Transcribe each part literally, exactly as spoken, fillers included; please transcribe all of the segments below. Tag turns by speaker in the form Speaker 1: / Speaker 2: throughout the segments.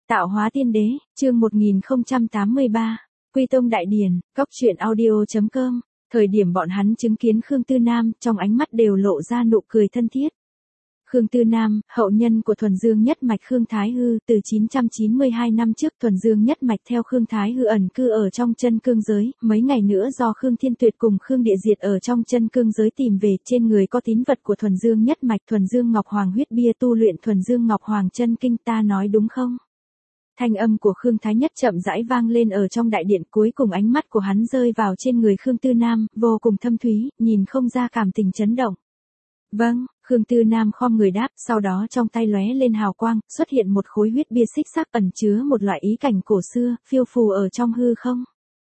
Speaker 1: Tạo hóa tiên đế, chương một nghìn không trăm tám mươi ba, Quy Tông Đại Điển, Cóc truyện audio chấm com. Thời điểm bọn hắn chứng kiến Khương Tư Nam, trong ánh mắt đều lộ ra nụ cười thân thiết. Khương Tư Nam, hậu nhân của Thuần Dương nhất mạch Khương Thái Hư, từ chín trăm chín mươi hai năm trước Thuần Dương nhất mạch theo Khương Thái Hư ẩn cư ở trong chân cương giới, mấy ngày nữa do Khương Thiên Tuyệt cùng Khương Địa Diệt ở trong chân cương giới tìm về, trên người có tín vật của Thuần Dương nhất mạch Thuần Dương Ngọc Hoàng huyết bia tu luyện Thuần Dương Ngọc Hoàng chân kinh, ta nói đúng không? Thanh âm của Khương Thái Nhất chậm rãi vang lên ở trong đại điện, cuối cùng ánh mắt của hắn rơi vào trên người Khương Tư Nam, vô cùng thâm thúy, nhìn không ra cảm tình chấn động. Vâng, Khương Tư Nam khom người đáp, sau đó trong tay lóe lên hào quang, xuất hiện một khối huyết bia xích sắc ẩn chứa một loại ý cảnh cổ xưa, phiêu phù ở trong hư không.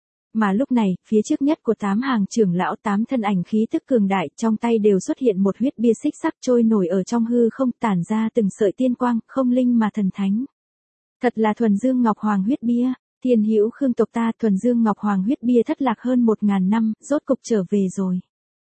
Speaker 1: Mà lúc này, phía trước nhất của tám hàng trưởng lão, tám thân ảnh khí tức cường đại, trong tay đều xuất hiện một huyết bia xích sắc trôi nổi ở trong hư không, tản ra từng sợi tiên quang, không linh mà thần thánh. Thật là Thuần Dương Ngọc Hoàng huyết bia, thiên hữu Khương tộc ta, Thuần Dương Ngọc Hoàng huyết bia thất lạc hơn một ngàn năm, rốt cục trở về rồi.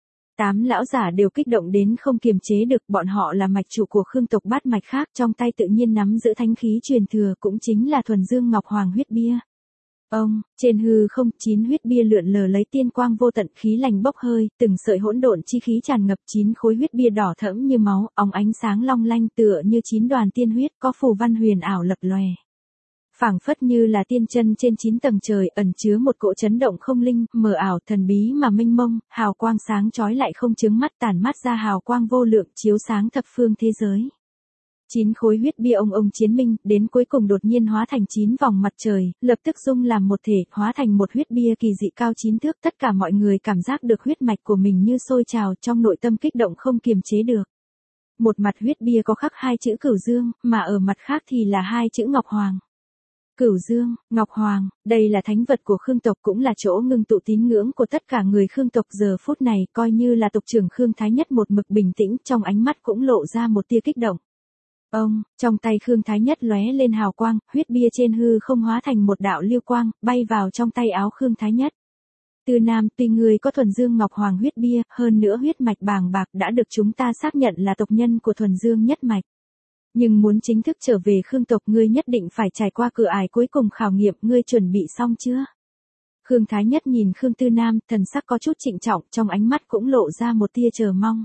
Speaker 1: Tám lão giả đều kích động đến không kiềm chế được, bọn họ là mạch chủ của Khương tộc bát mạch khác, trong tay tự nhiên nắm giữ thánh khí truyền thừa, cũng chính là Thuần Dương Ngọc Hoàng huyết bia. Ông, trên hư không, chín huyết bia lượn lờ lấy tiên quang vô tận, khí lành bốc hơi, từng sợi hỗn độn chi khí tràn ngập, chín khối huyết bia đỏ thẫm như máu, óng ánh sáng long lanh tựa như chín đoàn tiên huyết, có phù văn huyền ảo lập lòe. Phảng phất như là tiên chân trên chín tầng trời, ẩn chứa một cỗ chấn động không linh, mờ ảo, thần bí mà mênh mông, hào quang sáng chói lại không chướng mắt, tản mát ra hào quang vô lượng, chiếu sáng thập phương thế giới. Chín khối huyết bia ông ông chiến minh, đến cuối cùng đột nhiên hóa thành chín vòng mặt trời, lập tức dung làm một thể, hóa thành một huyết bia kỳ dị cao chín thước, tất cả mọi người cảm giác được huyết mạch của mình như sôi trào, trong nội tâm kích động không kiềm chế được. Một mặt huyết bia có khắc hai chữ Cửu Dương, mà ở mặt khác thì là hai chữ Ngọc Hoàng. Cửu Dương, Ngọc Hoàng, đây là thánh vật của Khương tộc, cũng là chỗ ngưng tụ tín ngưỡng của tất cả người Khương tộc. Giờ phút này, coi như là tộc trưởng Khương Thái Nhất một mực bình tĩnh, trong ánh mắt cũng lộ ra một tia kích động. Ông, trong tay Khương Thái Nhất lóe lên hào quang, huyết bia trên hư không hóa thành một đạo lưu quang, bay vào trong tay áo Khương Thái Nhất. Tư Nam, tuy người có Thuần Dương Ngọc Hoàng huyết bia, hơn nữa huyết mạch bàng bạc đã được chúng ta xác nhận là tộc nhân của Thuần Dương nhất mạch. Nhưng muốn chính thức trở về Khương tộc, ngươi nhất định phải trải qua cửa ải cuối cùng khảo nghiệm, ngươi chuẩn bị xong chưa? Khương Thái Nhất nhìn Khương Tư Nam, thần sắc có chút trịnh trọng, trong ánh mắt cũng lộ ra một tia chờ mong.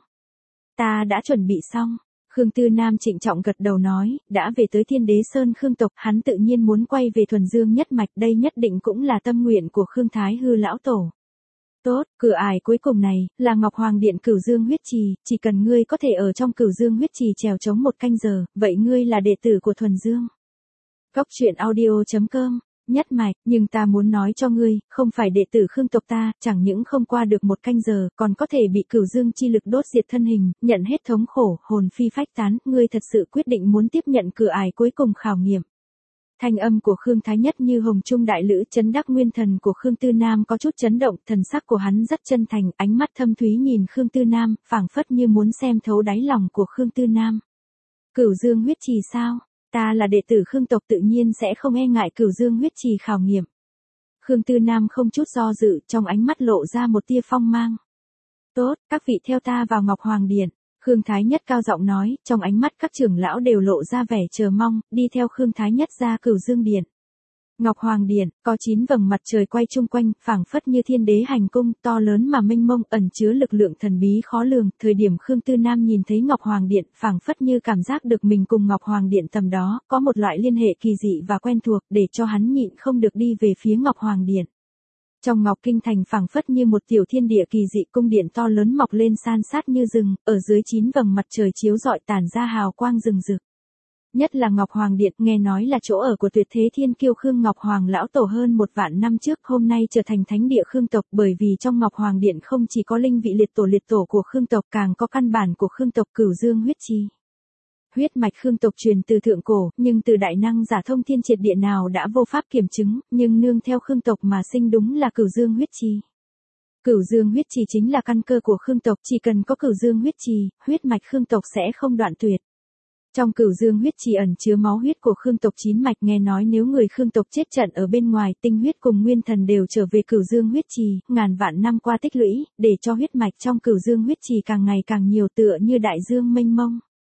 Speaker 1: Ta đã chuẩn bị xong. Khương Tư Nam trịnh trọng gật đầu nói, đã về tới Thiên Đế Sơn Khương tộc, hắn tự nhiên muốn quay về Thuần Dương nhất mạch, đây nhất định cũng là tâm nguyện của Khương Thái Hư lão tổ. Tốt, cửa ải cuối cùng này, là Ngọc Hoàng Điện Cửu Dương huyết trì, chỉ cần ngươi có thể ở trong Cửu Dương huyết trì trèo trống một canh giờ, vậy ngươi là đệ tử của Thuần Dương. Cóc truyện audio chấm com, nhất mạch, nhưng ta muốn nói cho ngươi, không phải đệ tử Khương tộc ta, chẳng những không qua được một canh giờ, còn có thể bị Cửu Dương chi lực đốt diệt thân hình, nhận hết thống khổ, hồn phi phách tán, ngươi thật sự quyết định muốn tiếp nhận cửa ải cuối cùng khảo nghiệm. Thanh âm của Khương Thái Nhất như hồng trung đại lữ, chấn đắc nguyên thần của Khương Tư Nam có chút chấn động, thần sắc của hắn rất chân thành, ánh mắt thâm thúy nhìn Khương Tư Nam, phảng phất như muốn xem thấu đáy lòng của Khương Tư Nam. Cửu Dương huyết trì sao? Ta là đệ tử Khương tộc, tự nhiên sẽ không e ngại Cửu Dương huyết trì khảo nghiệm. Khương Tư Nam không chút do dự, trong ánh mắt lộ ra một tia phong mang. Tốt, các vị theo ta vào Ngọc Hoàng Điện. Khương Thái Nhất cao giọng nói, trong ánh mắt các trưởng lão đều lộ ra vẻ chờ mong, đi theo Khương Thái Nhất ra Cửu Dương Điện. Ngọc Hoàng Điện, có chín vầng mặt trời quay chung quanh, phảng phất như thiên đế hành cung, to lớn mà mênh mông, ẩn chứa lực lượng thần bí khó lường. Thời điểm Khương Tư Nam nhìn thấy Ngọc Hoàng Điện, phảng phất như cảm giác được mình cùng Ngọc Hoàng Điện tầm đó, có một loại liên hệ kỳ dị và quen thuộc, để cho hắn nhịn không được đi về phía Ngọc Hoàng Điện. Trong Ngọc Kinh Thành phảng phất như một tiểu thiên địa kỳ dị, cung điện to lớn mọc lên san sát như rừng, ở dưới chín vầng mặt trời chiếu rọi tản ra hào quang rừng rực. Nhất là Ngọc Hoàng Điện, nghe nói là chỗ ở của tuyệt thế thiên kiêu Khương Ngọc Hoàng lão tổ hơn một vạn năm trước, hôm nay trở thành thánh địa Khương tộc, bởi vì trong Ngọc Hoàng Điện không chỉ có linh vị liệt tổ liệt tổ của Khương tộc, càng có căn bản của Khương tộc Cửu Dương huyết trì. Huyết mạch Khương tộc truyền từ thượng cổ, nhưng từ đại năng giả thông thiên triệt địa nào đã vô pháp kiểm chứng, nhưng nương theo Khương tộc mà sinh đúng là Cửu Dương huyết trì. Cửu Dương huyết trì chính là căn cơ của Khương tộc, chỉ cần có Cửu Dương huyết trì, huyết mạch Khương tộc sẽ không đoạn tuyệt. Trong Cửu Dương huyết trì ẩn chứa máu huyết của Khương tộc chín mạch, nghe nói nếu người Khương tộc chết trận ở bên ngoài, tinh huyết cùng nguyên thần đều trở về Cửu Dương huyết trì, ngàn vạn năm qua tích lũy, để cho huyết mạch trong Cửu Dương huyết trì càng ngày càng nhiều, tựa như đại dương mênh mông.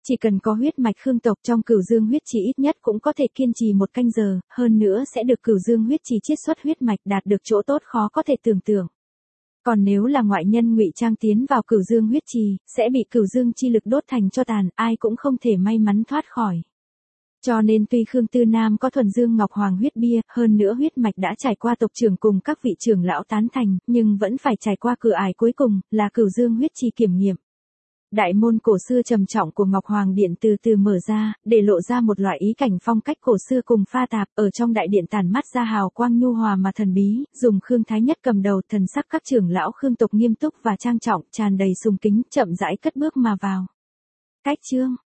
Speaker 1: Chỉ cần có huyết mạch Khương tộc trong Cửu Dương huyết trì ít nhất cũng có thể kiên trì một canh giờ, hơn nữa sẽ được Cửu Dương huyết trì chiết xuất huyết mạch đạt được chỗ tốt khó có thể tưởng tượng. Còn nếu là ngoại nhân ngụy trang tiến vào Cửu Dương huyết trì, sẽ bị Cửu Dương chi lực đốt thành tro tàn, ai cũng không thể may mắn thoát khỏi. Cho nên tuy Khương Tư Nam có thuần dương ngọc hoàng huyết bia, hơn nữa huyết mạch đã trải qua tộc trưởng cùng các vị trưởng lão tán thành, nhưng vẫn phải trải qua cửa ải cuối cùng, là Cửu Dương huyết trì kiểm nghiệm. Đại môn cổ xưa trầm trọng của Ngọc Hoàng Điện từ từ mở ra, để lộ ra một loại ý cảnh phong cách cổ xưa cùng pha tạp, ở trong đại điện tản mắt ra hào quang nhu hòa mà thần bí, dùng Khương Thái Nhất cầm đầu, thần sắc các trưởng lão Khương tộc nghiêm túc và trang trọng, tràn đầy sùng kính, chậm rãi cất bước mà vào. Cách chương